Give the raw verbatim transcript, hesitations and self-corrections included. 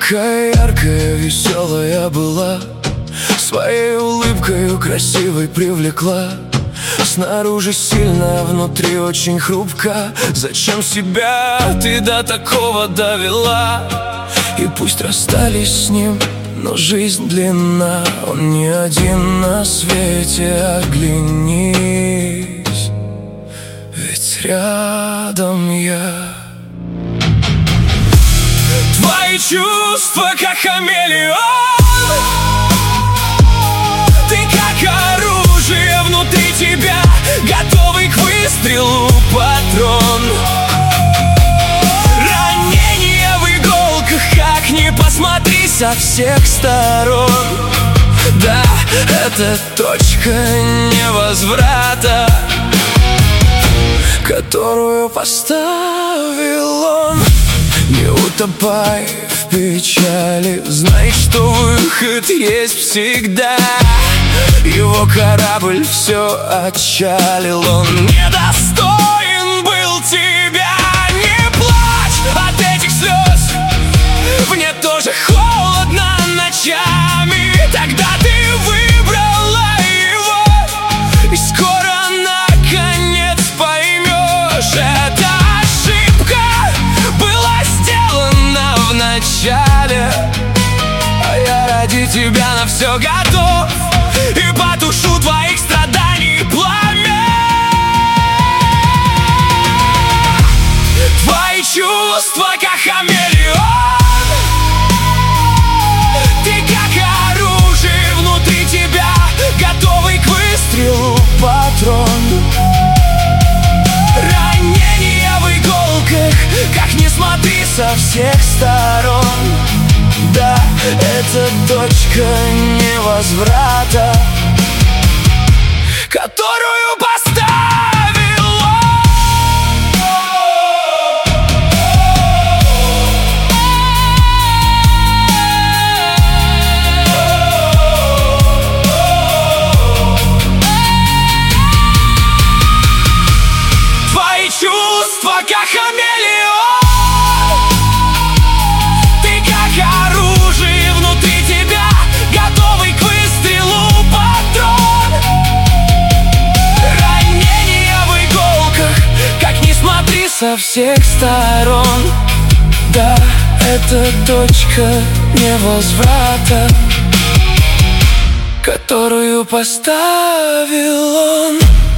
Такая яркая, веселая была, своей улыбкой красивой привлекла. Снаружи сильно, внутри очень хрупко. Зачем себя ты до такого довела? И пусть расстались с ним, но жизнь длинна. Он не один на свете, оглянись, ведь рядом я. Твои чувства, как хамелеон, ты как оружие внутри тебя, готовый к выстрелу патрон. Ранения в иголках, как ни посмотри, со всех сторон. Да, это точка невозврата, которую поставил он. Не утопай в печали, знай, что выход есть всегда. Его корабль все отчалил, он недостоин был тебя. Не плачь от этих слез, мне тоже холодно ночами. Тогда ты выбрала его, и скоро наконец поймешь, это начале. А я ради тебя на все готов, и потушу твоих страданий пламя. Твои чувства, как хамелеон, ты как оружие внутри тебя, готовый к выстрелу патрон. Ранения в иголках, как ни смотри, со всех сторон. Да, это точка невозврата, которую поставил он. Твои чувства, как хамелеон, со всех сторон. Да, это точка невозврата, которую поставил он.